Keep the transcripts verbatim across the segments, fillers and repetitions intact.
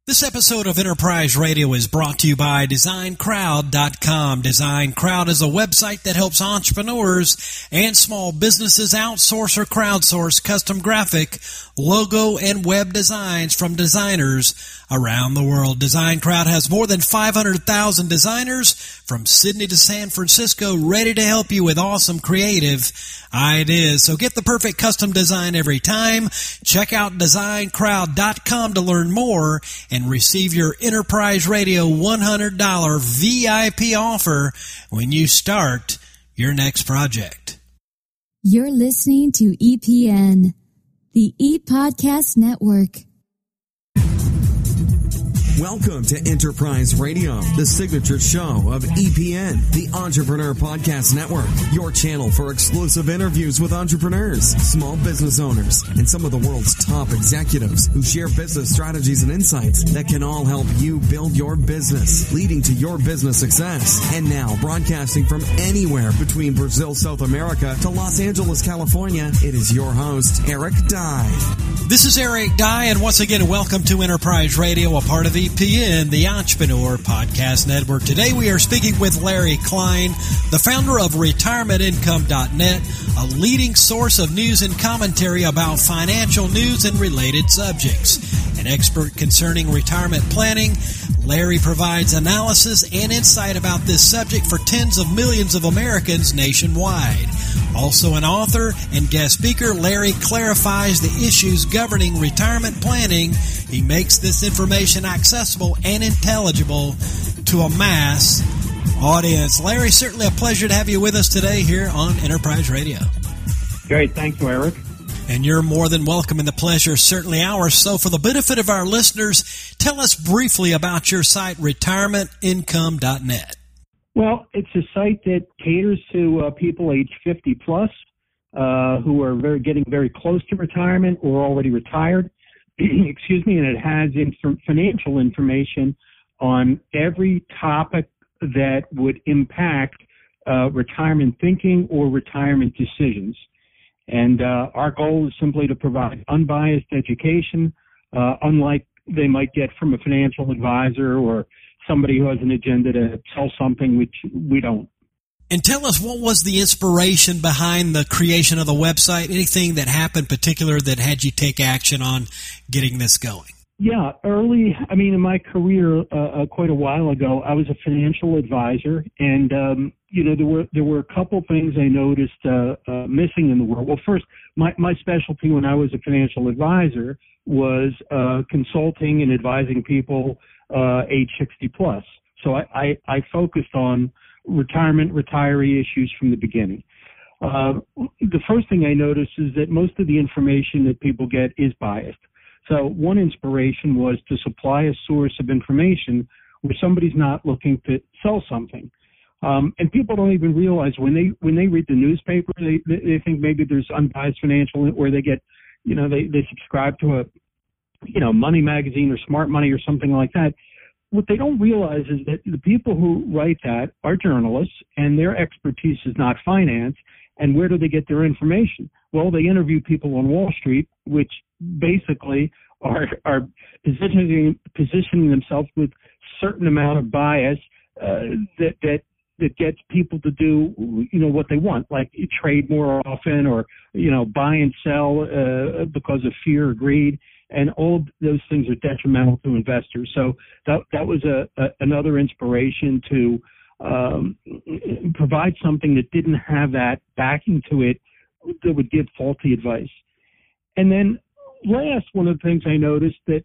This episode of Enterprise Radio is brought to you by Design Crowd dot com. Design Crowd is a website that helps entrepreneurs and small businesses outsource or crowdsource custom graphic, logo, and web designs from designers around the world. Design Crowd has more than five hundred thousand designers from Sydney to San Francisco ready to help you with awesome creative ideas. So get the perfect custom design every time. Check out Design Crowd dot com to learn more and receive your Enterprise Radio one hundred dollars V I P offer when you start your next project. You're listening to E P N, the E-Podcast Network. Welcome to Enterprise Radio, the signature show of E P N, the Entrepreneur Podcast Network, your channel for exclusive interviews with entrepreneurs, small business owners, and some of the world's top executives who share business strategies and insights that can all help you build your business, leading to your business success. And now, broadcasting from anywhere between Brazil, South America to Los Angeles, California, it is your host, Eric Dye. This is Eric Dye, and once again, welcome to Enterprise Radio, a part of E P N, the Entrepreneur Podcast Network. Today we are speaking with Larry Klein, the founder of Retirement Income dot net, a leading source of news and commentary about financial news and related subjects. An expert concerning retirement planning, Larry provides analysis and insight about this subject for tens of millions of Americans nationwide. Also an author and guest speaker, Larry clarifies the issues governing retirement planning. He makes this information accessible and intelligible to a mass audience. Larry, certainly a pleasure to have you with us today here on Enterprise Radio. Great. Thank you, Eric. And you're more than welcome, and the pleasure is certainly ours. So for the benefit of our listeners, tell us briefly about your site, Retirement Income dot net. Well, it's a site that caters to uh, people age fifty plus uh, who are very getting very close to retirement or already retired. Excuse me, and it has inf- financial information on every topic that would impact uh, retirement thinking or retirement decisions. And uh, our goal is simply to provide unbiased education, uh, unlike they might get from a financial advisor or somebody who has an agenda to sell something, which we don't. And tell us, what was the inspiration behind the creation of the website? Anything that happened particular that had you take action on getting this going? Yeah, early, I mean, in my career, uh, uh, quite a while ago, I was a financial advisor, and, um, you know, there were there were a couple things I noticed uh, uh, missing in the world. Well, first, my, my specialty when I was a financial advisor was uh, consulting and advising people uh, age sixty plus. So I, I, I focused on retirement, retiree issues from the beginning. Uh, the first thing I noticed is that most of the information that people get is biased. So one inspiration was to supply a source of information where somebody's not looking to sell something. Um, and people don't even realize when they when they read the newspaper, they they think maybe there's unbiased financial, or they get, you know, they, they subscribe to a, you know, Money Magazine or Smart Money or something like that. What they don't realize is that the people who write that are journalists, and their expertise is not finance. And where do they get their information? Well, they interview people on Wall Street, which basically are are positioning positioning themselves with certain amount of bias uh, that that that gets people to do, you know, what they want, like trade more often, or, you know, buy and sell uh, because of fear or greed, and all those things are detrimental to investors. So that that was a, a another inspiration to um, provide something that didn't have that backing to it that would give faulty advice. And then last, one of the things I noticed that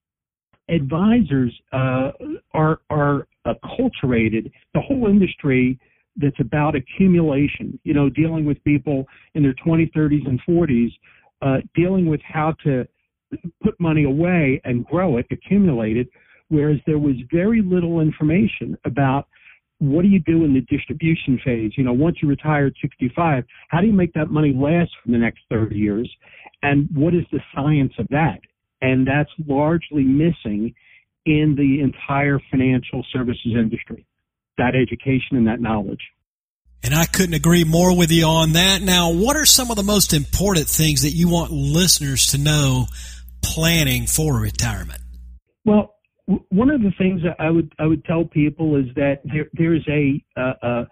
advisors uh, are are acculturated. The whole industry that's about accumulation, you know, dealing with people in their twenties, thirties, and forties, uh, dealing with how to put money away and grow it, accumulate it, whereas there was very little information about what do you do in the distribution phase. You know, once you retire at sixty-five, how do you make that money last for the next thirty years? And what is the science of that? And that's largely missing in the entire financial services industry, that education and that knowledge. And I couldn't agree more with you on that. Now, what are some of the most important things that you want listeners to know planning for retirement? Well, w- one of the things that I would I would tell people is that there there's a uh, uh,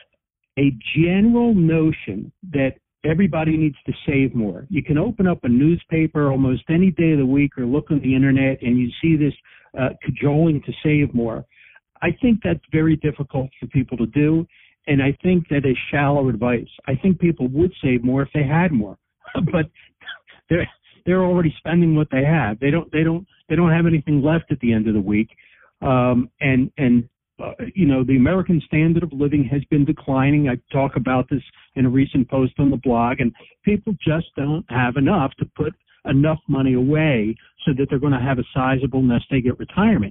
a general notion that everybody needs to save more. You can open up a newspaper almost any day of the week or look on the internet and you see this uh, cajoling to save more. I think that's very difficult for people to do, and I think that is shallow advice. I think people would save more if they had more, but they're they're already spending what they have. They don't they don't they don't have anything left at the end of the week, um, and and. Uh, you know, the American standard of living has been declining. I talk about this in a recent post on the blog, and people just don't have enough to put enough money away so that they're going to have a sizable nest egg at retirement.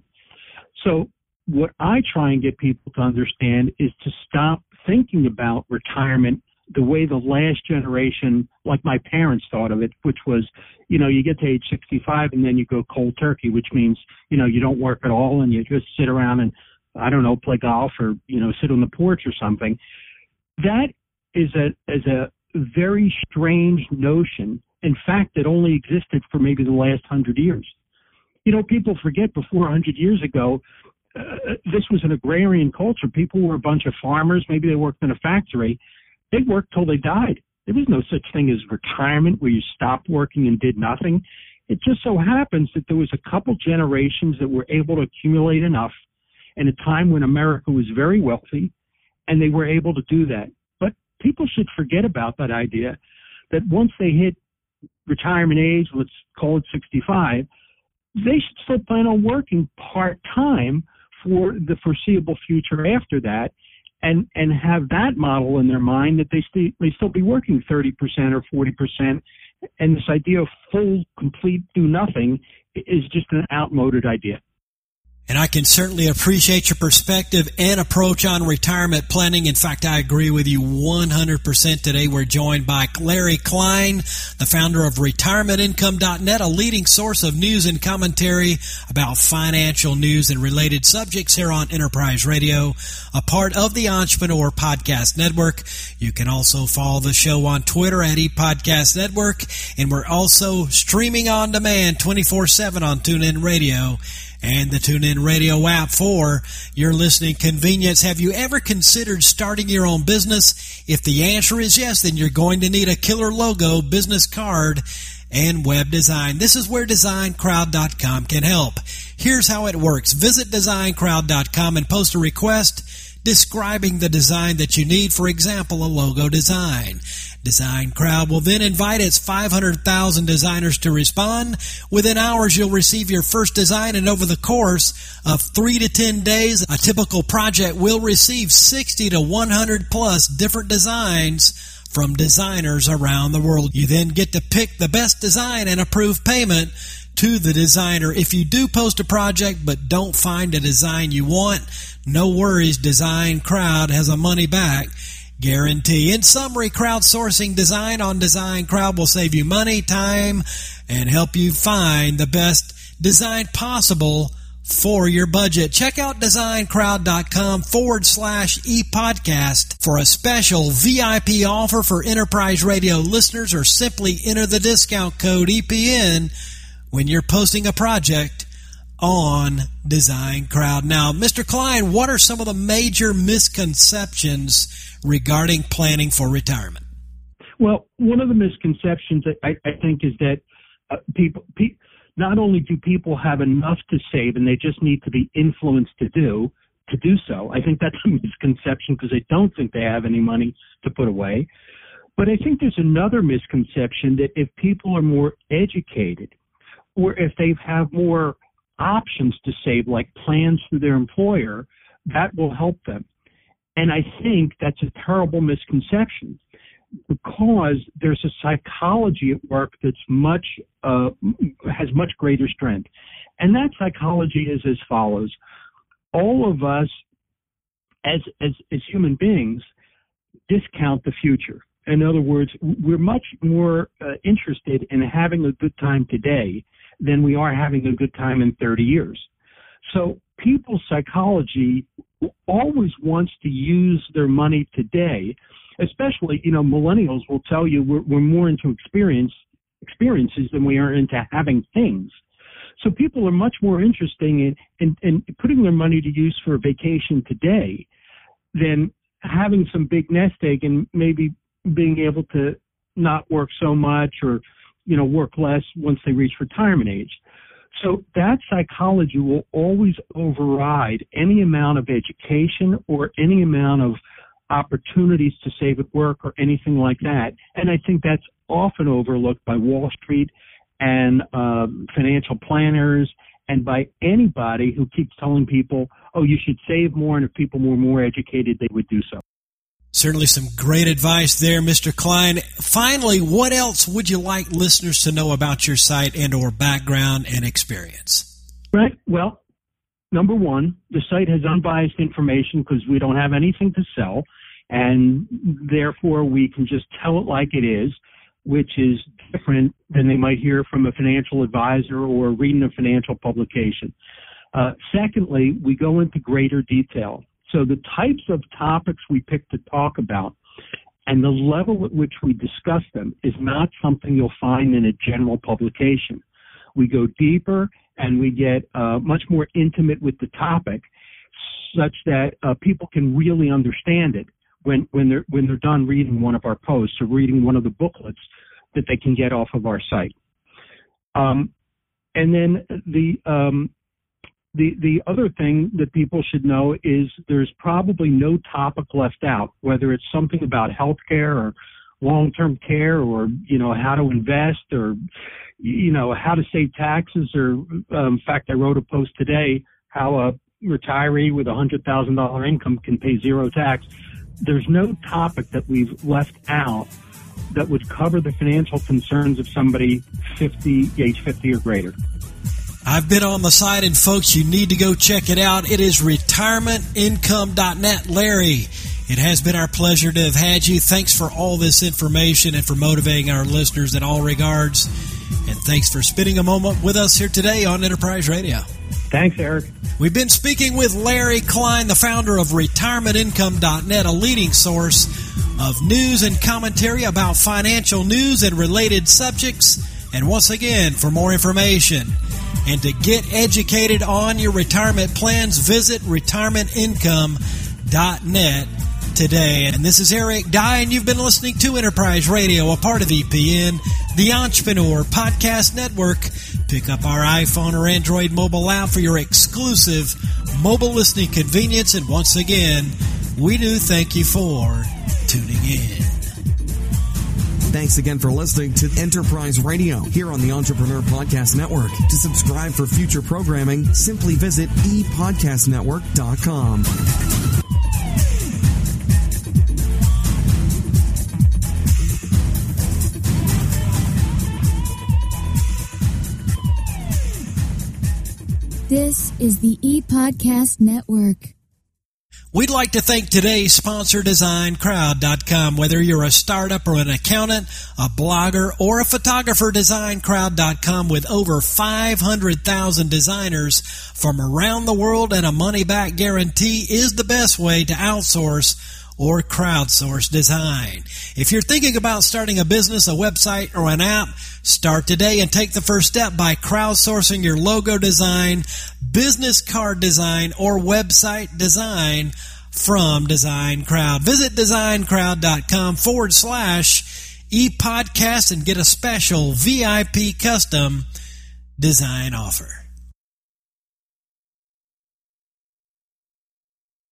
So what I try and get people to understand is to stop thinking about retirement the way the last generation, like my parents, thought of it, which was, you know, you get to age sixty-five and then you go cold turkey, which means, you know, you don't work at all and you just sit around and I don't know, play golf or, you know, sit on the porch or something. That is a is a very strange notion. In fact, it only existed for maybe the last hundred years. You know, people forget before a hundred years ago, uh, this was an agrarian culture. People were a bunch of farmers. Maybe they worked in a factory. They worked till they died. There was no such thing as retirement where you stopped working and did nothing. It just so happens that there was a couple generations that were able to accumulate enough in a time when America was very wealthy, and they were able to do that. But people should forget about that idea that once they hit retirement age, let's call it sixty-five, they should still plan on working part-time for the foreseeable future after that, and, and have that model in their mind that they, st- they still be working thirty percent or forty percent, and this idea of full, complete do-nothing is just an outmoded idea. And I can certainly appreciate your perspective and approach on retirement planning. In fact, I agree with you one hundred percent. Today we're joined by Larry Klein, the founder of retirement income dot net, a leading source of news and commentary about financial news and related subjects here on Enterprise Radio, a part of the Entrepreneur Podcast Network. You can also follow the show on Twitter at ePodcast Network, and we're also streaming on demand twenty-four seven on TuneIn Radio and the TuneIn Radio app for your listening convenience. Have you ever considered starting your own business? If the answer is yes, then you're going to need a killer logo, business card, and web design. This is where design crowd dot com can help. Here's how it works. Visit design crowd dot com and post a request describing the design that you need, for example, a logo design. Design Crowd will then invite its five hundred thousand designers to respond. Within hours, you'll receive your first design, and over the course of three to ten days, a typical project will receive sixty to one hundred plus different designs from designers around the world. You then get to pick the best design and approve payment to the designer. If you do post a project but don't find a design you want, no worries, Design Crowd has a money back guarantee. In summary, crowdsourcing design on Design Crowd will save you money, time, and help you find the best design possible for your budget. Check out design crowd dot com forward slash ePodcast for a special V I P offer for Enterprise Radio listeners, or simply enter the discount code E P N when you're posting a project on Design Crowd. Now, Mister Klein, what are some of the major misconceptions regarding planning for retirement? Well, one of the misconceptions I, I think is that uh, people, pe- not only do people have enough to save and they just need to be influenced to do to do so. I think that's a misconception because they don't think they have any money to put away. But I think there's another misconception that if people are more educated, or if they have more options to save, like plans through their employer, that will help them. And I think that's a terrible misconception, because there's a psychology at work that's much uh, has much greater strength. And that psychology is as follows. All of us as as, as human beings discount the future. In other words, we're much more uh, interested in having a good time today than we are having a good time in thirty years. So people's psychology always wants to use their money today, especially, you know, millennials will tell you we're, we're more into experience experiences than we are into having things. So people are much more interested in, in, in putting their money to use for a vacation today than having some big nest egg and maybe being able to not work so much or, you know, work less once they reach retirement age. So that psychology will always override any amount of education or any amount of opportunities to save at work or anything like that. And I think that's often overlooked by Wall Street and uh, financial planners and by anybody who keeps telling people, oh, you should save more, and if people were more educated, they would do so. Certainly some great advice there, Mister Klein. Finally, what else would you like listeners to know about your site and or background and experience? Right. Well, number one, the site has unbiased information because we don't have anything to sell, and therefore we can just tell it like it is, which is different than they might hear from a financial advisor or reading a financial publication. Uh, secondly, we go into greater detail. So the types of topics we pick to talk about and the level at which we discuss them is not something you'll find in a general publication. We go deeper and we get uh, much more intimate with the topic such that uh, people can really understand it when, when they're when they're done reading one of our posts or reading one of the booklets that they can get off of our site. Um, and then the um, The the other thing that people should know is there's probably no topic left out, whether it's something about healthcare or long-term care or, you know, how to invest or, you know, how to save taxes or, um, in fact, I wrote a post today how a retiree with a one hundred thousand dollars income can pay zero tax. There's no topic that we've left out that would cover the financial concerns of somebody fifty, age fifty or greater. I've been on the site, and folks, you need to go check it out. It is retirement income dot net. Larry, it has been our pleasure to have had you. Thanks for all this information and for motivating our listeners in all regards. And thanks for spending a moment with us here today on Enterprise Radio. Thanks, Eric. We've been speaking with Larry Klein, the founder of retirement income dot net, a leading source of news and commentary about financial news and related subjects. And once again, for more information and to get educated on your retirement plans, visit retirement income dot net today. And this is Eric Dye, and you've been listening to Enterprise Radio, a part of E P N, the Entrepreneur Podcast Network. Pick up our iPhone or Android mobile app for your exclusive mobile listening convenience. And once again, we do thank you for tuning in. Thanks again for listening to Enterprise Radio here on the Entrepreneur Podcast Network. To subscribe for future programming, simply visit e podcast network dot com. This is the ePodcast Network. We'd like to thank today's sponsor, design crowd dot com. Whether you're a startup or an accountant, a blogger, or a photographer, design crowd dot com, with over five hundred thousand designers from around the world and a money-back guarantee, is the best way to outsource or crowdsource design. If you're thinking about starting a business, a website, or an app, start today and take the first step by crowdsourcing your logo design, business card design, or website design from Design Crowd. Visit design crowd dot com forward slash e-podcast and get a special V I P custom design offer.